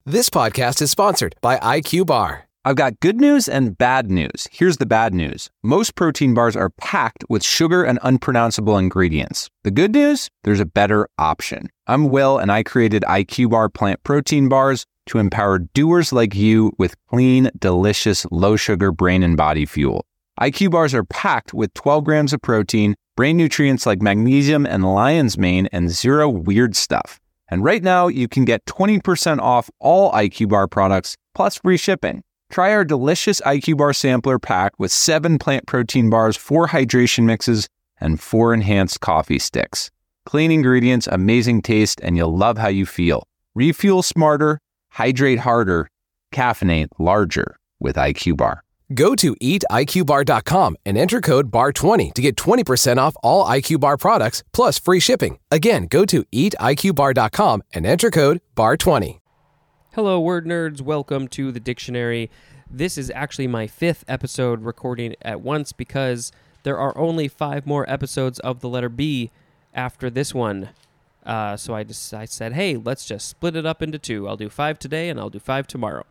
This podcast is sponsored by IQ Bar. I've got good news and bad news. Here's the bad news. Most protein bars are packed with sugar and unpronounceable ingredients. The good news? There's a better option. I'm Will, and I created IQ Bar plant protein bars to empower doers like you with clean, delicious, low-sugar brain and body fuel. IQ Bars are packed with 12 grams of protein, brain nutrients like magnesium and lion's mane, and zero weird stuff. And right now, you can get 20% off all IQ Bar products, plus free shipping. Try our delicious IQ Bar sampler pack with 7 plant protein bars, 4 hydration mixes, and 4 enhanced coffee sticks. Clean ingredients, amazing taste, and you'll love how you feel. Refuel smarter, hydrate harder, caffeinate larger with IQ Bar. Go to eatiqbar.com and enter code BAR20 to get 20% off all IQ Bar products plus free shipping. Again, go to eatiqbar.com and enter code BAR20. Hello, word nerds. Welcome to the dictionary. This is actually my 5th episode recording at once because there are only 5 more episodes of the letter B after this one. So I said, hey, let's just split it up into 2. I'll do 5 today and I'll do 5 tomorrow.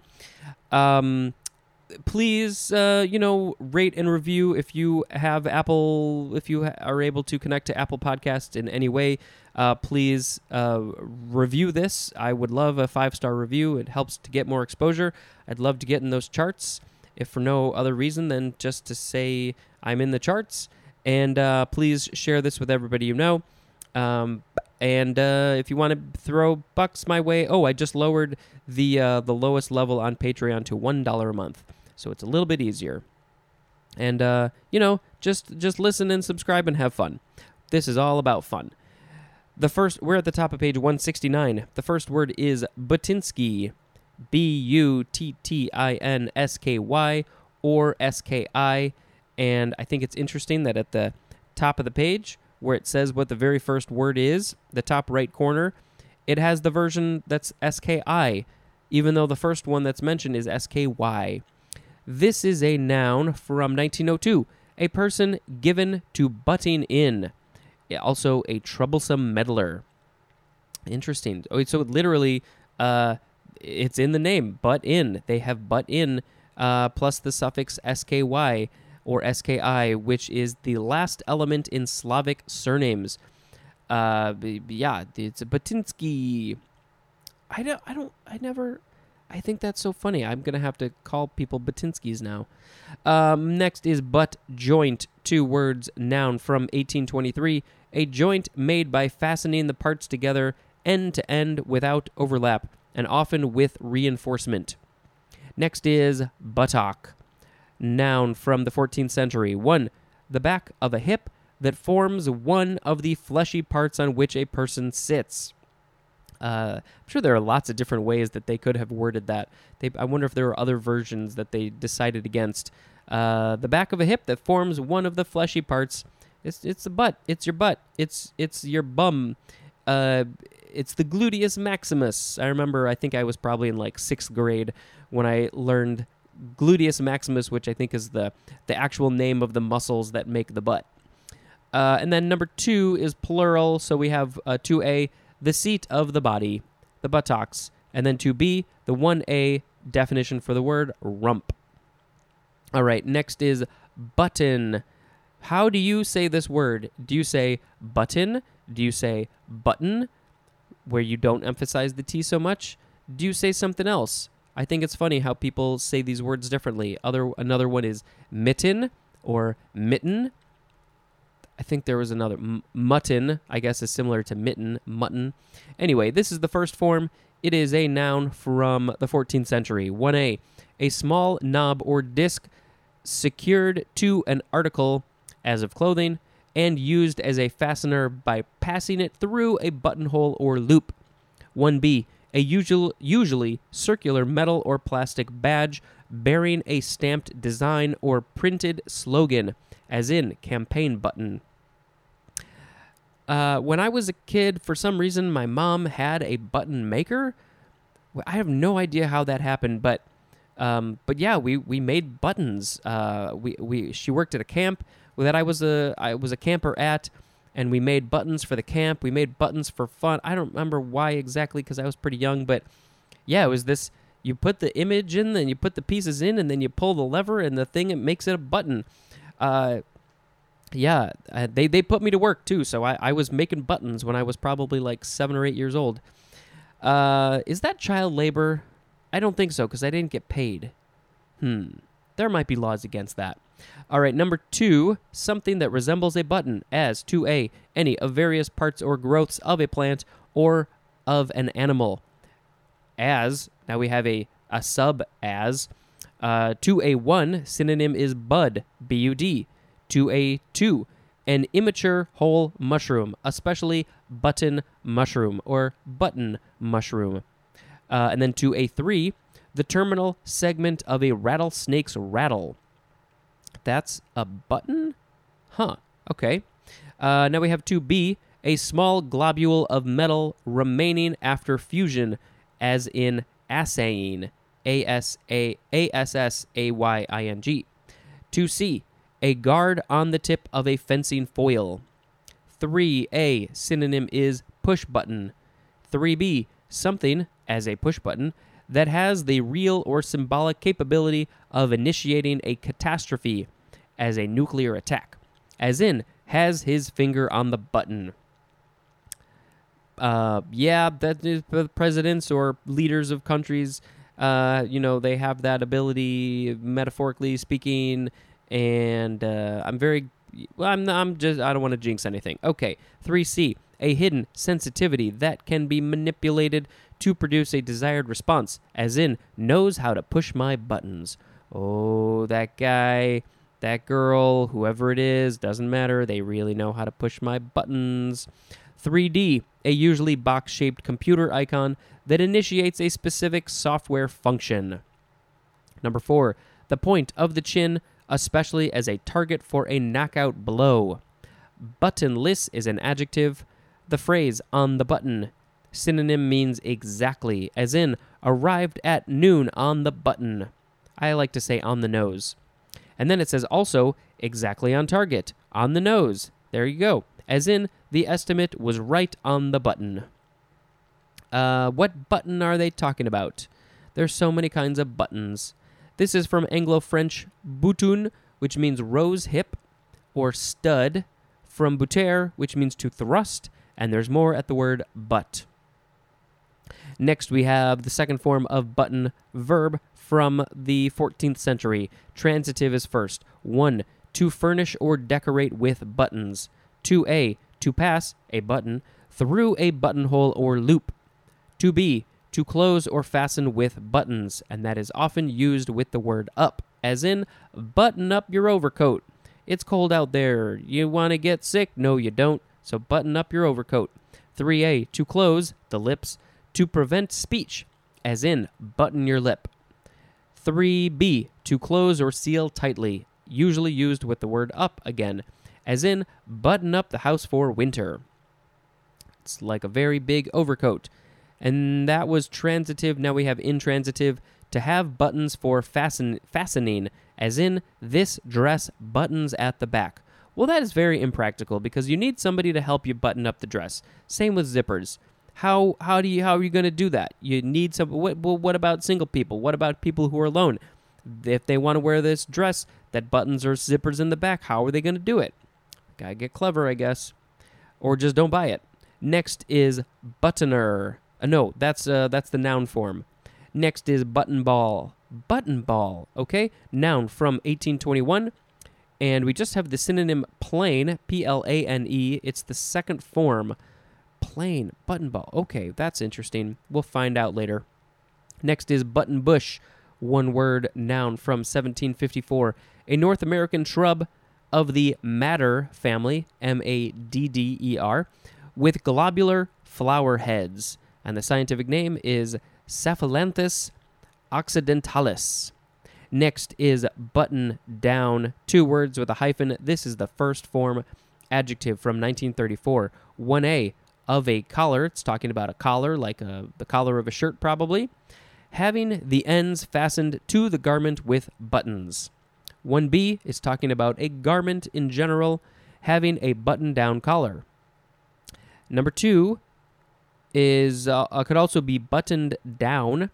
Please, rate and review if you have Apple, if you are able to connect to Apple Podcasts in any way. Please review this. I would love a 5-star review. It helps to get more exposure. I'd love to get in those charts, if for no other reason than just to say I'm in the charts. And please share this with everybody you know. And if you want to throw bucks my way, I just lowered the lowest level on Patreon to $1 a month. So it's a little bit easier. And, just listen and subscribe and have fun. This is all about fun. We're at the top of page 169. The first word is Buttinsky, Buttinsky, or SKI. And I think it's interesting that at the top of the page, where it says what the very first word is, the top right corner, it has the version that's SKI, even though the first one that's mentioned is SKY. This is a noun from 1902, a person given to butting in. Also a troublesome meddler. Interesting. So literally, it's in the name, butt in. They have butt in plus the suffix SKY or SKI, which is the last element in Slavic surnames. It's a Buttinsky. I think that's so funny. I'm going to have to call people Buttinskys now. Next is butt joint, 2 words, noun from 1823. A joint made by fastening the parts together end to end without overlap, and often with reinforcement. Next is buttock, noun from the 14th century. 1, the back of a hip that forms one of the fleshy parts on which a person sits. I'm sure there are lots of different ways that they could have worded that. I wonder if there are other versions that they decided against. The back of a hip that forms one of the fleshy parts. It's the butt. It's your butt. It's your bum. It's the gluteus maximus. I think I was probably in like 6th grade when I learned gluteus maximus, which I think is the actual name of the muscles that make the butt. And then number 2 is plural, so we have 2A, the seat of the body, the buttocks, and then 2B, the 1A definition for the word rump. All right, next is button. How do you say this word? Do you say button? Do you say button, where you don't emphasize the T so much? Do you say something else? I think it's funny how people say these words differently. Another one is mitten or mitten. I think there was another. Mutton, I guess, is similar to mitten, mutton. Anyway, this is the first form. It is a noun from the 14th century. 1A, a small knob or disc secured to an article as of clothing and used as a fastener by passing it through a buttonhole or loop. 1B, a usually circular metal or plastic badge bearing a stamped design or printed slogan, as in campaign button. When I was a kid, for some reason, my mom had a button maker. I have no idea how that happened, but yeah, we made buttons. She worked at a camp that I was a camper at, and we made buttons for the camp. We made buttons for fun. I don't remember why exactly because I was pretty young, but Yeah, it was this. You put the image in, then you put the pieces in, and then you pull the lever, and the thing, it makes it a button. They put me to work, too, so I was making buttons when I was probably like 7 or 8 years old. Is that child labor? I don't think so, because I didn't get paid. There might be laws against that. All right, number 2, something that resembles a button, as 2A, any of various parts or growths of a plant or of an animal. As, now we have a sub as. 2A1, synonym is bud, B-U-D. 2A2, an immature whole mushroom, especially button mushroom or button mushroom. And then 2A3, the terminal segment of a rattlesnake's rattle. That's a button? Huh, okay. Now we have 2B, a small globule of metal remaining after fusion, as in assaying, A-S-S-A-Y-I-N-G. 2C, a guard on the tip of a fencing foil. 3A, synonym is push button. 3B, something, as a push button, that has the real or symbolic capability of initiating a catastrophe, as a nuclear attack, as in, has his finger on the button. That is presidents or leaders of countries, they have that ability, metaphorically speaking, and I don't want to jinx anything. Okay, 3C, a hidden sensitivity that can be manipulated to produce a desired response, as in, knows how to push my buttons. Oh, that guy, that girl, whoever it is, doesn't matter, they really know how to push my buttons. 3D, a usually box-shaped computer icon that initiates a specific software function. Number 4, the point of the chin, especially as a target for a knockout blow. Buttonless is an adjective. The phrase on the button, synonym means exactly, as in arrived at noon on the button. I like to say on the nose. And then it says also exactly on target, on the nose. There you go. As in the estimate was right on the button. What button are they talking about? There's so many kinds of buttons. This is from Anglo-French bouton, which means rose hip, or stud, from bouter, which means to thrust, and there's more at the word butt. Next, we have the second form of button, verb, from the 14th century. Transitive is first. 1, to furnish or decorate with buttons. 2A, to pass, a button, through a buttonhole or loop. 2B, to close or fasten with buttons, and that is often used with the word up, as in, button up your overcoat. It's cold out there. You want to get sick? No, you don't, so button up your overcoat. 3A, to close, the lips, to prevent speech, as in, button your lip. 3B, to close or seal tightly, usually used with the word up again, as in, button up the house for winter. It's like a very big overcoat. And that was transitive. Now we have intransitive, to have buttons for fastening, as in, this dress buttons at the back. Well, that is very impractical because you need somebody to help you button up the dress. Same with zippers. How are you going to do that? You need some. What about single people? What about people who are alone? If they want to wear this dress that buttons or zippers in the back, how are they going to do it? Gotta get clever, I guess, or just don't buy it. Next is buttoner. No, that's the noun form. Next is button ball. Button ball, okay? Noun from 1821. And we just have the synonym plain, P-L-A-N-E. It's the second form. Plain, button ball. Okay, that's interesting. We'll find out later. Next is button bush. One word noun from 1754. A North American shrub of the madder family, M-A-D-D-E-R, with globular flower heads. And the scientific name is Saphilanthus occidentalis. Next is button down, 2 words with a hyphen. This is the first form adjective from 1934. 1A, of a collar. It's talking about a collar, like the collar of a shirt probably. Having the ends fastened to the garment with buttons. 1B is talking about a garment in general, having a button-down collar. Number 2 is could also be buttoned down,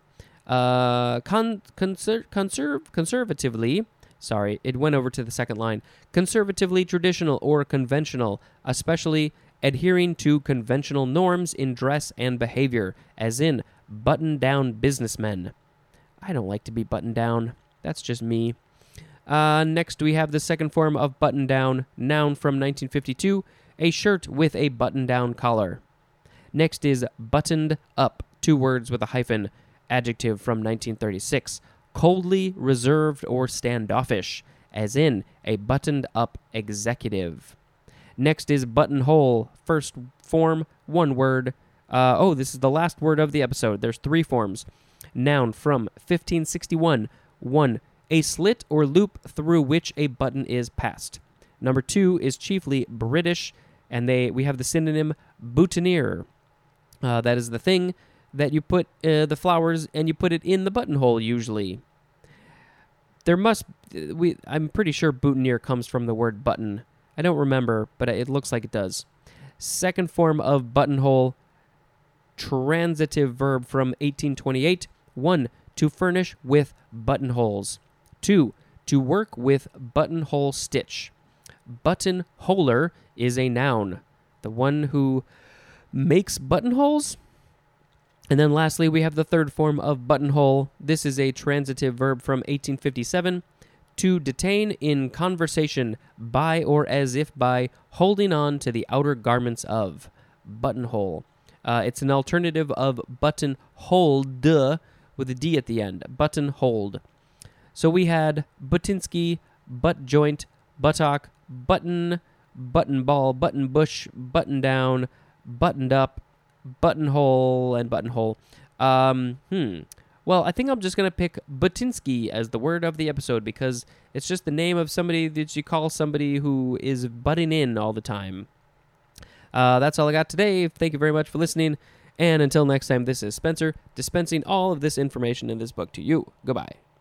Conservatively, sorry, it went over to the second line. Conservatively traditional or conventional, especially adhering to conventional norms in dress and behavior, as in button-down businessmen. I don't like to be buttoned down. That's just me. Next, we have the second form of button-down, noun from 1952, a shirt with a button-down collar. Next is buttoned up, 2 words with a hyphen, adjective from 1936, coldly reserved or standoffish, as in a buttoned-up executive. Next is buttonhole, first form, 1 word. This is the last word of the episode. There's 3 forms. Noun from 1561, 1, a slit or loop through which a button is passed. Number 2 is chiefly British, and we have the synonym boutonniere. That is the thing that you put the flowers and you put it in the buttonhole usually. I'm pretty sure boutonniere comes from the word button. I don't remember, but it looks like it does. Second form of buttonhole, transitive verb from 1828. 1, to furnish with buttonholes. 2, to work with buttonhole stitch. Buttonholer is a noun, the one who makes buttonholes. And then lastly, we have the third form of buttonhole. This is a transitive verb from 1857. To detain in conversation by or as if by holding on to the outer garments of. Buttonhole. It's an alternative of buttonhold with a D at the end. Buttonhold. So we had Butinsky, butt joint, buttock, button, button ball, button bush, button down, buttoned up, buttonhole, and buttonhole. Well, I think I'm just going to pick Butinsky as the word of the episode because it's just the name of somebody that you call somebody who is butting in all the time. That's all I got today. Thank you very much for listening. And until next time, this is Spencer dispensing all of this information in this book to you. Goodbye.